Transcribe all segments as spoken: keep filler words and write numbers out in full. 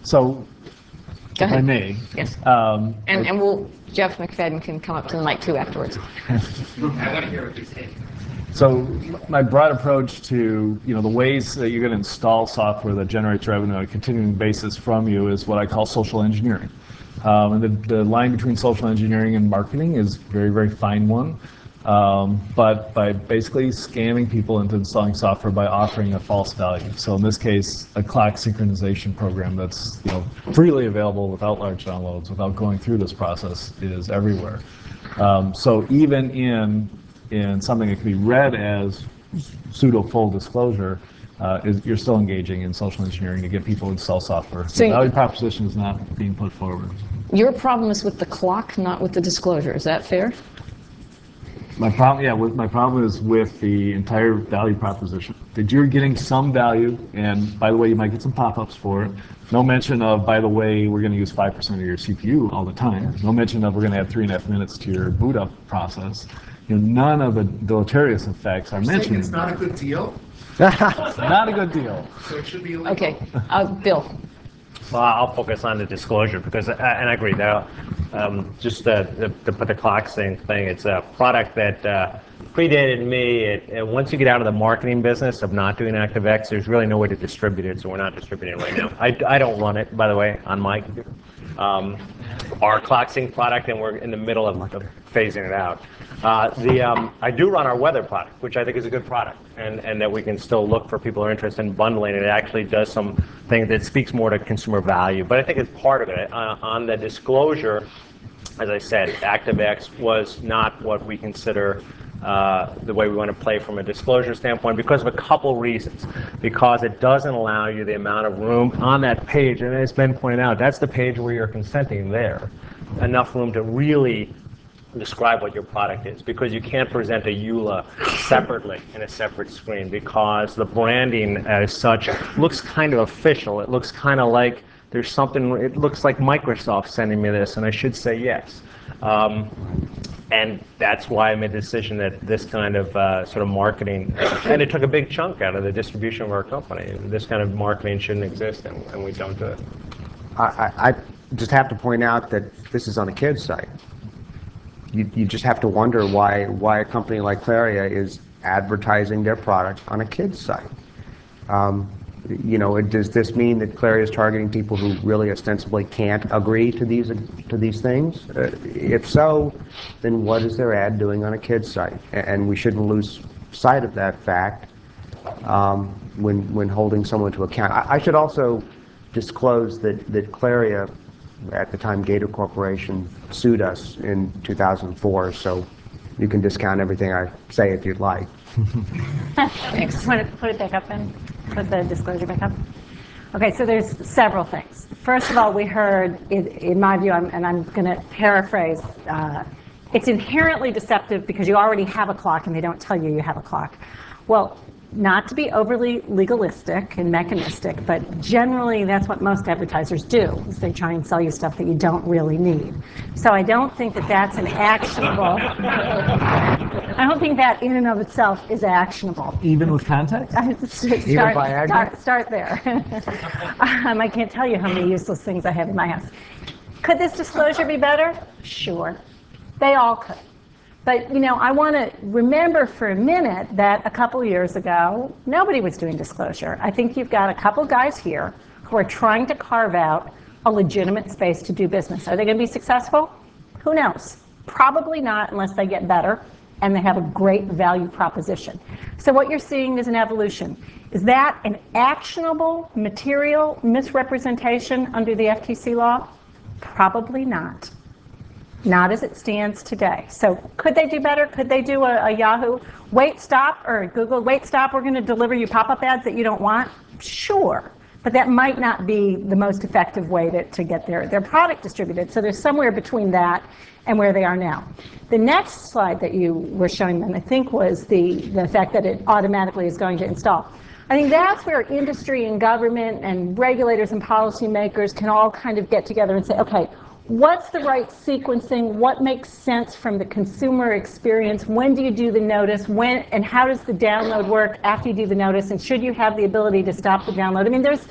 So, Go if I ahead. may. Yes. Um, And, and we'll, Jeff McFadden can come up to the mic too afterwards. I want to hear what you're saying. So my broad approach to, you know, the ways that you're going to install software that generates revenue on a continuing basis from you is what I call social engineering. Um, and the, the line between social engineering and marketing is very, very fine one. Um, but by basically scamming people into installing software by offering a false value. So in this case, a clock synchronization program that's, you know, freely available without large downloads, without going through this process, is everywhere. Um, so even in in something that can be read as pseudo full disclosure, uh, is you're still engaging in social engineering to get people to install software. So the value proposition is not being put forward. Your problem is with the clock, not with the disclosure. Is that fair? My problem, yeah, with, my problem is with the entire value proposition. That you're getting some value, and by the way, you might get some pop-ups for it. No mention of, by the way, we're going to use five percent of your C P U all the time. No mention of, we're going to add three and a half minutes to your boot up process. You know, none of the deleterious effects are mentioned. It's not a good deal. Not a good deal. So it should be illegal. Okay. Uh, Bill. Well, I'll focus on the disclosure because, and I agree. Now, um, just uh, to, to put the clock thing, thing, it's a product that uh, predated me. It, and once you get out of the marketing business of not doing ActiveX, there's really no way to distribute it, so we're not distributing it right now. I, I don't run it, by the way, on my computer. Um, our ClockSync product, and we're in the middle of, of phasing it out. Uh, the um, I do run our weather product, which I think is a good product, and, and that we can still look for people who are interested in bundling. It actually does some things that speaks more to consumer value, but I think it's part of it. Uh, on the disclosure, as I said, ActiveX was not what we consider uh, the way we want to play from a disclosure standpoint because of a couple reasons. Because it doesn't allow you the amount of room on that page, and as Ben pointed out, that's the page where you're consenting there. Enough room to really describe what your product is, because you can't present a E U L A separately in a separate screen because the branding as such looks kind of official. It looks kind of like there's something, it looks like Microsoft sending me this and I should say yes. Um, and that's why I made the decision that this kind of uh, sort of marketing, and it took a big chunk out of the distribution of our company. This kind of marketing shouldn't exist, and, and we don't do it. I, I just have to point out that this is on a kid's site. You, you just have to wonder why why a company like Claria is advertising their product on a kid's site. Um, you know, does this mean that Claria is targeting people who really ostensibly can't agree to these to these things? Uh, if so, then what is their ad doing on a kid's site? And we shouldn't lose sight of that fact um, when when holding someone to account. I, I should also disclose that that Claria, at the time Gator Corporation, sued us in two thousand four, so you can discount everything I say if you'd like. Thanks. Want to put it back up and put the disclosure back up? Okay, so there's several things. First of all, we heard, in, in my view, I'm, and I'm going to paraphrase, uh, it's inherently deceptive because you already have a clock and they don't tell you you have a clock. Well, not to be overly legalistic and mechanistic, but generally that's what most advertisers do, is they try and sell you stuff that you don't really need. So I don't think that that's an actionable, I don't think that in and of itself is actionable. Even with context? start, Even by start, start there. um, I can't tell you how many useless things I have in my house. Could this disclosure be better? Sure. They all could. But, you know, I want to remember for a minute that a couple years ago, nobody was doing disclosure. I think you've got a couple guys here who are trying to carve out a legitimate space to do business. Are they going to be successful? Who knows? Probably not unless they get better and they have a great value proposition. So what you're seeing is an evolution. Is that an actionable material misrepresentation under the F T C law? Probably not. Not as it stands today. So could they do better? Could they do a, a Yahoo wait, stop, or Google wait, stop, we're going to deliver you pop-up ads that you don't want? Sure. But that might not be the most effective way to, to get their, their product distributed. So there's somewhere between that and where they are now. The next slide that you were showing them, I think, was the, the fact that it automatically is going to install. I think that's where industry and government and regulators and policymakers can all kind of get together and say, okay, what's the right sequencing? What makes sense from the consumer experience? When do you do the notice? When and how does the download work after you do the notice? And should you have the ability to stop the download? I mean, there's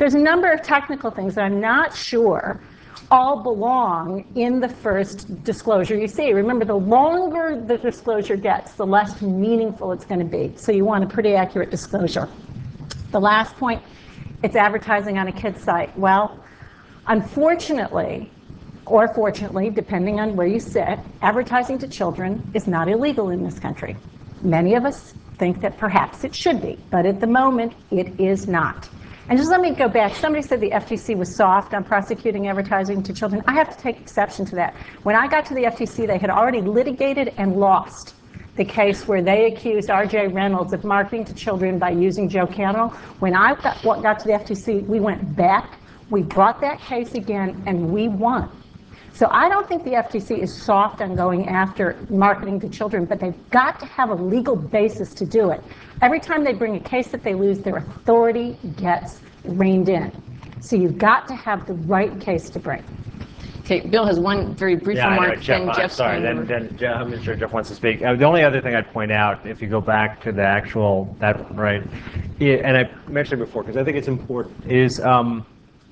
there's a number of technical things that I'm not sure all belong in the first disclosure you see. Remember, the longer the disclosure gets, the less meaningful it's going to be. So you want a pretty accurate disclosure. The last point, it's advertising on a kid's site. Well, unfortunately, or fortunately, depending on where you sit, advertising to children is not illegal in this country. Many of us think that perhaps it should be, but at the moment, it is not. And just let me go back. Somebody said the F T C was soft on prosecuting advertising to children. I have to take exception to that. When I got to the F T C, they had already litigated and lost the case where they accused R J Reynolds of marketing to children by using Joe Cannell. When I got, got to the F T C, we went back, we brought that case again, and we won. So I don't think the F T C is soft on going after marketing to children, but they've got to have a legal basis to do it. Every time they bring a case that they lose, their authority gets reined in. So you've got to have the right case to bring. Okay, Bill has one very brief Yeah, I know, remark, Jeff, then I'm Jeff's sorry, going then, over. then Jeff, I'm sure Jeff wants to speak. Uh, the only other thing I'd point out, if you go back to the actual, that, right, yeah, and I mentioned it before, because I think it's important, is um,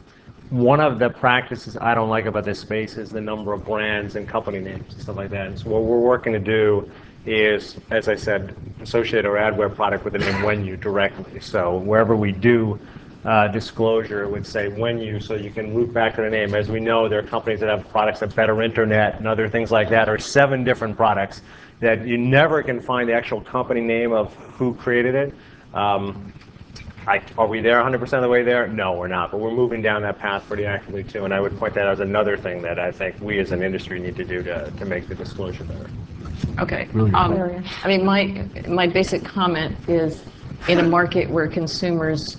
one of the practices I don't like about this space is the number of brands and company names and stuff like that. And so what we're working to do is, as I said, associate our adware product with the name When You directly. So wherever we do uh, disclosure, it would say When You, so you can loop back to the name. As we know, there are companies that have products like Better Internet and other things like that, or seven different products that you never can find the actual company name of who created it. Um, I, are we there one hundred percent of the way there? No, we're not, but we're moving down that path pretty actively too, and I would point that out as another thing that I think we as an industry need to do to, to make the disclosure better. Okay. Um, I mean, my my basic comment is, in a market where consumers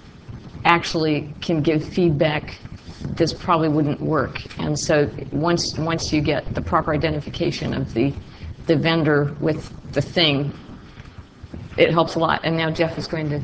actually can give feedback, this probably wouldn't work. And so once once you get the proper identification of the the vendor with the thing, it helps a lot. And now Jeff is going to.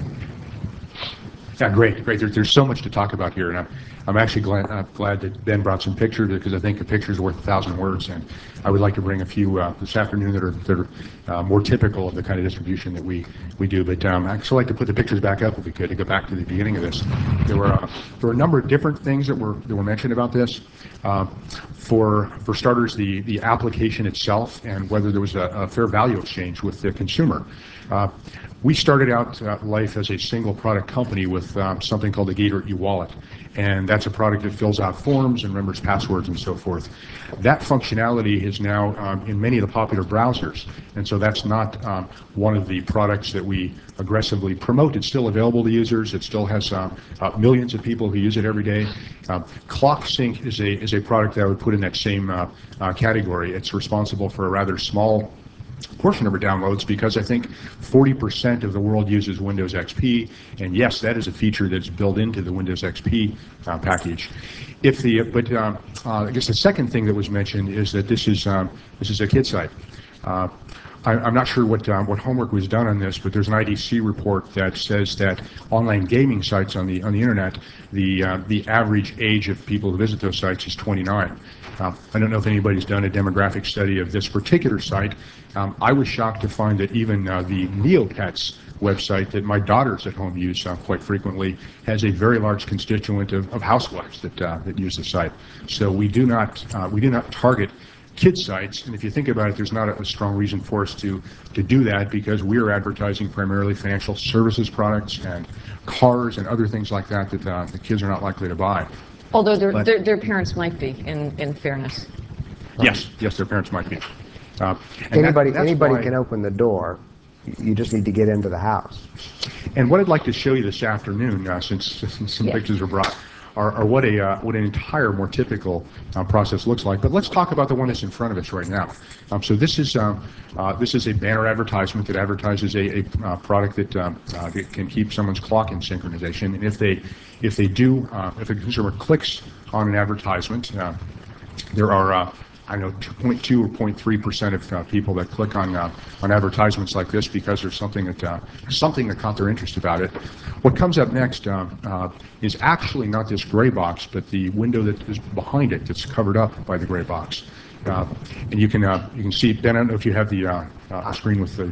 Yeah, great, great. There's, there's so much to talk about here, and I'm, I'm actually glad, uh, glad that Ben brought some pictures, because I think a picture is worth a thousand words, and I would like to bring a few uh, this afternoon that are, that are uh, more typical of the kind of distribution that we, we do. But um, I'd actually like to put the pictures back up, if we could, to go back to the beginning of this. There were, uh, there were a number of different things that were, that were mentioned about this. Uh, for, for starters, the, the application itself and whether there was a, a fair value exchange with the consumer. Uh, We started out uh, life as a single product company with um, something called the Gator e-wallet, and that's a product that fills out forms and remembers passwords and so forth. That functionality is now um, in many of the popular browsers, and so that's not um, one of the products that we aggressively promote. It's still available to users. It still has uh, uh, millions of people who use it every day. Um, ClockSync is a is a product that I would put in that same uh, uh, category. It's responsible for a rather small portion of our downloads, because I think forty percent of the world uses Windows X P, and yes, that is a feature that's built into the Windows X P uh, package. If the but uh, uh, I guess the second thing that was mentioned is that this is um, this is a kid site. Uh, I, I'm not sure what um, what homework was done on this, but there's an I D C report that says that online gaming sites on the on the internet, the uh, the average age of people who visit those sites is twenty-nine. Uh, I don't know if anybody's done a demographic study of this particular site. Um, I was shocked to find that even uh, the Neopets website that my daughters at home use uh, quite frequently has a very large constituent of, of housewives that uh, that use the site. So we do not uh, we do not target kids sites, and if you think about it, there's not a, a strong reason for us to to do that, because we are advertising primarily financial services products and cars and other things like that that uh, the kids are not likely to buy. Although their, But- their, their parents might be, in, in fairness. Yes, yes, their parents might be. Uh, and Anybody, that- that's anybody why- can open the door. You just need to get into the house. And what I'd like to show you this afternoon, uh, since, since some Yeah. pictures were brought, are, are what a uh, what an entire, more typical uh, process looks like. But let's talk about the one that's in front of us right now. Um, so this is um, uh, this is a banner advertisement that advertises a, a uh, product that, um, uh, that can keep someone's clock in synchronization. And if they if they do uh, if a consumer clicks on an advertisement, uh, there are uh, I know two point two or zero point three percent of uh, people that click on uh, on advertisements like this because there's something that uh, something that caught their interest about it. What comes up next uh, uh, is actually not this gray box, but the window that is behind it that's covered up by the gray box. Uh, and you can uh, you can see, Ben, I don't know if you have the uh, uh, screen with the.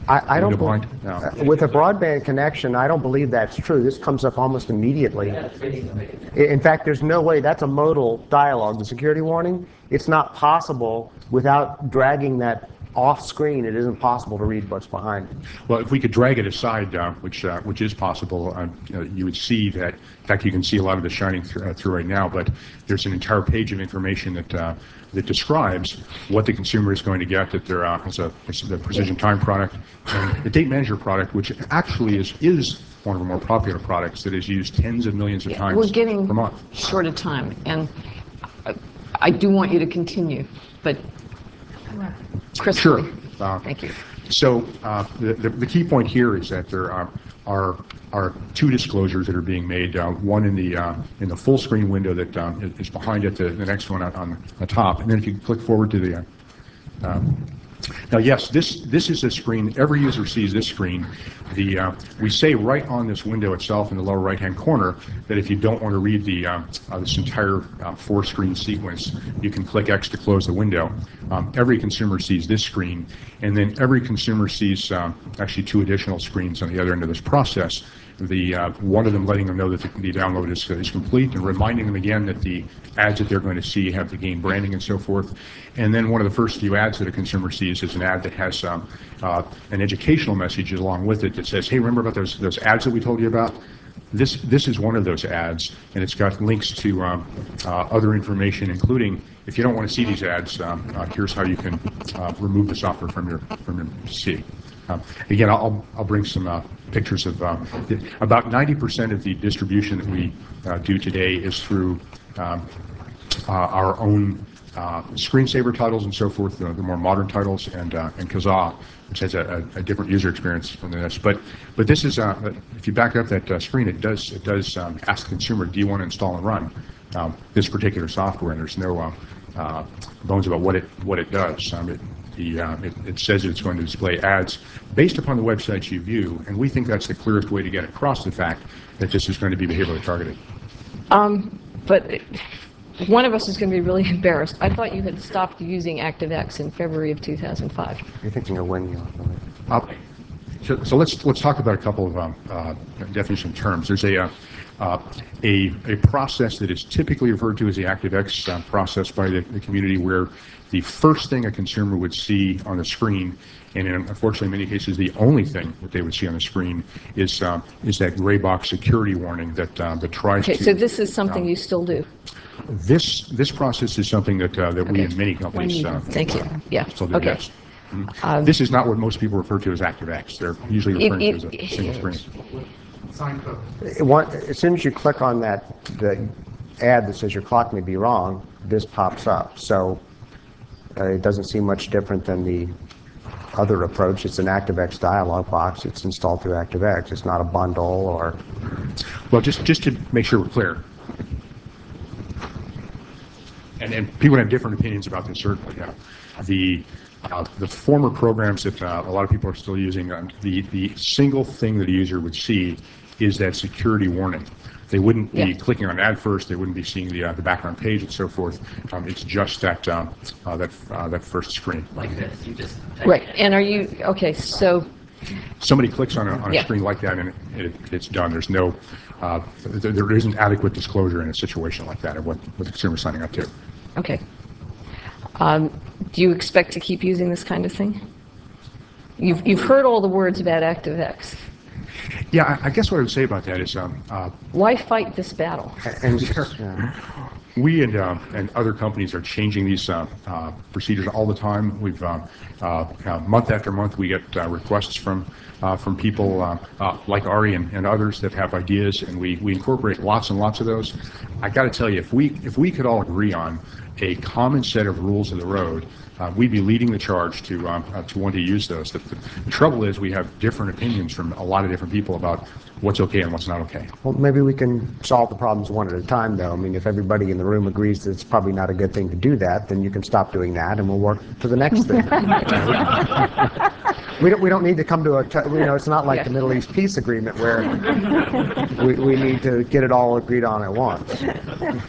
I, I don't. Window bel- behind? No. uh, With a broadband connection, I don't believe that's true. This comes up almost immediately. I- In fact, there's no way, that's a modal dialogue, the security warning. It's not possible without dragging that off screen. It isn't possible to read what's behind it. Well, if we could drag it aside, uh, which uh, which is possible, uh, you know, you would see that. In fact, you can see a lot of it shining through, uh, through right now. But there's an entire page of information that uh, that describes what the consumer is going to get. That there uh, is a, it's the Precision Time product, and the Date Manager product, which actually is is one of the more popular products that is used tens of millions of times We're getting per month. short of time, and I- I do want you to continue, but crisply. Sure. Uh, Thank you. So uh, the, the, the key point here is that there are are, are two disclosures that are being made. Uh, one in the uh, in the full screen window that um, is behind it. The, the next one on, on the top. And then if you click forward to the. Uh, um, now, yes, this this is a screen. Every user sees this screen. The uh, we say right on this window itself in the lower right-hand corner that if you don't want to read the uh, uh, this entire uh, four-screen sequence, you can click X to close the window. Um, every consumer sees this screen, and then every consumer sees um, actually two additional screens on the other end of this process. The uh, one of them letting them know that the, the download is, is complete, and reminding them again that the ads that they're going to see have the game branding and so forth. And then one of the first few ads that a consumer sees is an ad that has um, uh, an educational message along with it that says, "Hey, remember about those those ads that we told you about? This this is one of those ads, and it's got links to um, uh, other information, including if you don't want to see these ads, um, uh, here's how you can uh, remove the software from your from your P C." Um, again, I'll I'll bring some uh, pictures of uh, the, about ninety percent of the distribution that we uh, do today is through um, uh, our own uh, screensaver titles and so forth, the, the more modern titles, and uh, and Kazaa, which has a, a, a different user experience from this. But but this is uh, if you back up that uh, screen, it does it does um, ask the consumer, do you want to install and run um, this particular software? And there's no uh, uh, bones about what it what it does. Um, it, The, uh, it, it says it's going to display ads based upon the websites you view, and we think that's the clearest way to get across the fact that this is going to be behaviorally targeted. Um, but one of us is going to be really embarrassed. I thought you had stopped using ActiveX in February of two thousand five. You're thinking of when you. Uh, so, so let's let's talk about a couple of um, uh, definition terms. There's a, uh, uh, a a process that is typically referred to as the ActiveX uh, process by the, the community, where the first thing a consumer would see on the screen, and in, unfortunately in many cases the only thing that they would see on the screen, is uh, is that gray box security warning that uh, that tries Okay, to. so this is something um, you still do. This this process is something that uh, that we Okay. and many companies uh, Thank you. Yeah. still do. Okay. Yes. Mhm. This is not what most people refer to as ActiveX. They're usually It- referring to it- as a single screen. Signpost. It want- As soon as you click on that, the ad that says your clock may be wrong, this pops up. So uh, it doesn't seem much different than the other approach. It's an ActiveX dialog box. It's installed through ActiveX. It's not a bundle or. Well, just just to make sure we're clear, and, and people have different opinions about this, certainly. Yeah. The uh, the former programs that uh, a lot of people are still using, um, the the single thing that a user would see is that security warning. They wouldn't be Yeah. clicking on an ad first. They wouldn't be seeing the uh, the background page and so forth. Um, it's just that um, uh, that uh, that first screen. Like this, you just. Right. And are you, okay, so, Somebody clicks on a, on a Yeah. screen like that and it, it, it's done. There's no, uh, there, there isn't adequate disclosure in a situation like that of what, what the consumer is signing up to. okay. Um, do you expect to keep using this kind of thing? You've, you've heard all the words about ActiveX. Yeah, I, I guess what I would say about that is um, uh, Why fight this battle? And, yeah. we and uh, and other companies are changing these uh, uh, procedures all the time. We've uh, uh, uh, month after month we get uh, requests from uh, from people uh, uh, like Ari and, and others that have ideas, and we, we incorporate lots and lots of those. I got to tell you, if we if we could all agree on a common set of rules of the road, uh, we'd be leading the charge to um, uh, to want to use those. The, the, the trouble is we have different opinions from a lot of different people about what's okay and what's not okay. Well, maybe we can solve the problems one at a time, though. I mean, if everybody in the room agrees that it's probably not a good thing to do that, then you can stop doing that, and we'll work to the next thing. we don't. We don't need to come to a. T- you know, it's not like Yeah. the Middle East peace agreement where we, we need to get it all agreed on at once.